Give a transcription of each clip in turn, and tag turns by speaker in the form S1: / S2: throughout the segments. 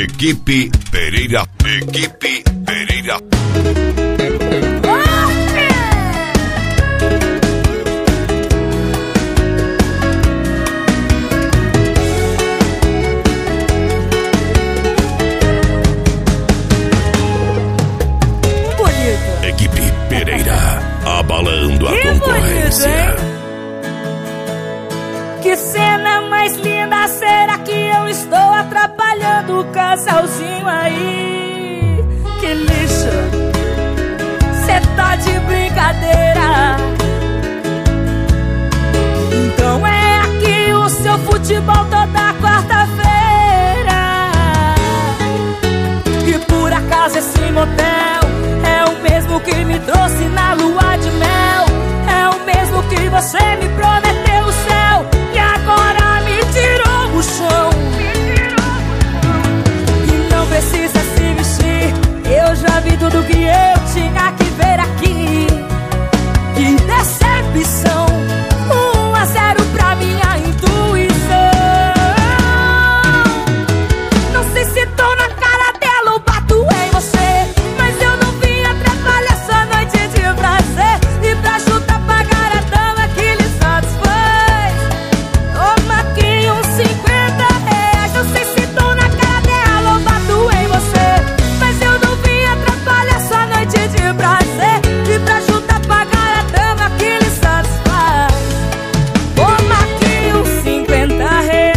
S1: Equipe Pereira. Equipe Pereira. Equipe Pereira, abalando a concorrência.
S2: Bonito, que cena mais linda, será que eu estou atrapalhando o casalzinho aí? Que lixo, cê tá de brincadeira. Então é aqui o seu futebol toda quarta-feira. E por acaso esse motel é o mesmo que me trouxe na lua de mel. É o mesmo que você me prometeu o céu e agora me tirou o chão. E não precisa se vestir, eu já vi tudo que eu tinha que ver aqui. Que decepção, 1-0 pra minha intuição. Não sei se tô na cara dela ou bato em você, mas eu não vim atrapalhar essa noite de prazer. E pra juntar pagar a dama que lhe satisfaz, toma aqui uns 50 reais. Não sei se tô na cara dela ou bato em você, mas eu não vim atrapalhar essa noite de prazer. E pra juntar pagar a dama que lhe satisfaz, toma aqui uns 50 reais.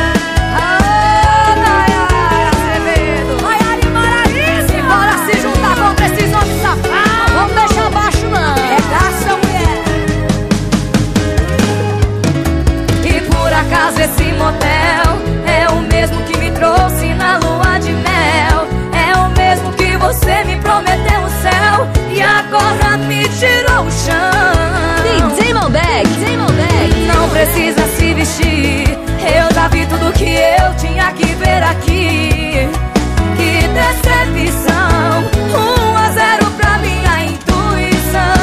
S2: Esse motel é o mesmo que me trouxe na lua de mel. É o mesmo que você me prometeu o céu e agora me tirou o chão.
S3: DJ Malbec,
S2: não precisa se vestir, eu já vi tudo que eu tinha que ver aqui. Que decepção, 1-0 pra minha intuição.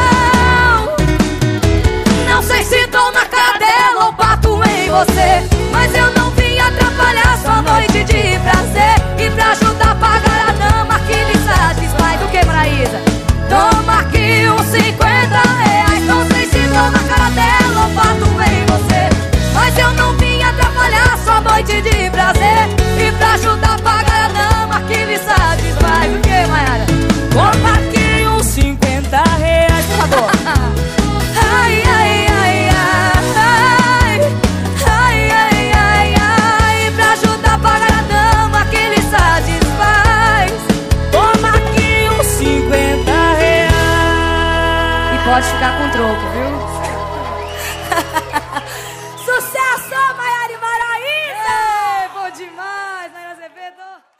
S2: Não sei se tô na cara dela ou bato em você, mas eu não vim atrapalhar sua noite de prazer. E pra ajudar a pagar a dama que lhe satisfaz. Do que, Maraísa? Toma aqui uns 50 reais. Não sei se tô na cara dela ou bato em você, mas eu não vim atrapalhar sua noite de prazer. E pra ajudar a pagar a dama que lhe satisfaz. Do que, Maiara? Toma aqui uns 50 reais, por favor. Ai, ai, ai, ai, ai, ai, ai, ai. Pra ajudar a pagar a dama que lhe satisfaz, toma aqui uns 50 reais.
S3: E pode ficar com troco, viu?